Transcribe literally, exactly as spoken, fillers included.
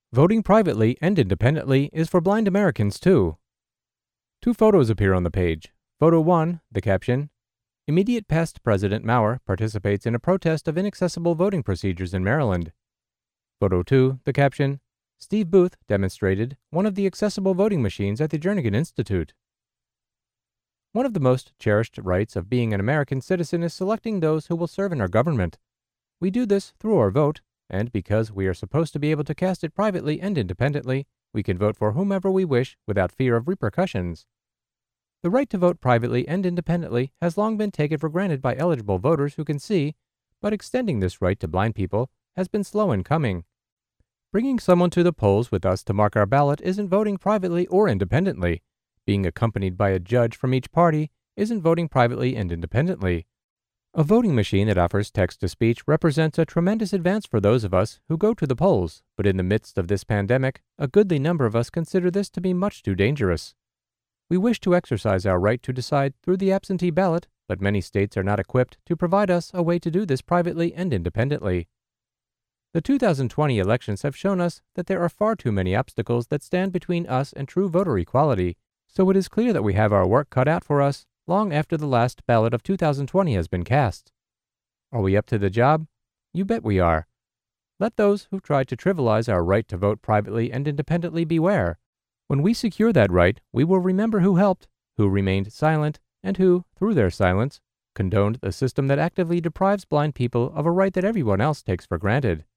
Voting privately and independently is for blind Americans too. Two photos appear on the page. Photo one, the caption, "Immediate past President Maurer participates in a protest of inaccessible voting procedures in Maryland." Photo two, the caption, "Steve Booth demonstrated one of the accessible voting machines at the Jernigan Institute." One of the most cherished rights of being an American citizen is selecting those who will serve in our government. We do this through our vote, and because we are supposed to be able to cast it privately and independently, we can vote for whomever we wish without fear of repercussions. The right to vote privately and independently has long been taken for granted by eligible voters who can see, but extending this right to blind people has been slow in coming. Bringing someone to the polls with us to mark our ballot isn't voting privately or independently. Being accompanied by a judge from each party isn't voting privately and independently. A voting machine that offers text-to-speech represents a tremendous advance for those of us who go to the polls, but in the midst of this pandemic, a goodly number of us consider this to be much too dangerous. We wish to exercise our right to decide through the absentee ballot, but many states are not equipped to provide us a way to do this privately and independently. The two thousand twenty elections have shown us that there are far too many obstacles that stand between us and true voter equality, so it is clear that we have our work cut out for us long after the last ballot of two thousand twenty has been cast. Are we up to the job? You bet we are. Let those who try to trivialize our right to vote privately and independently beware. When we secure that right, we will remember who helped, who remained silent, and who, through their silence, condoned the system that actively deprives blind people of a right that everyone else takes for granted.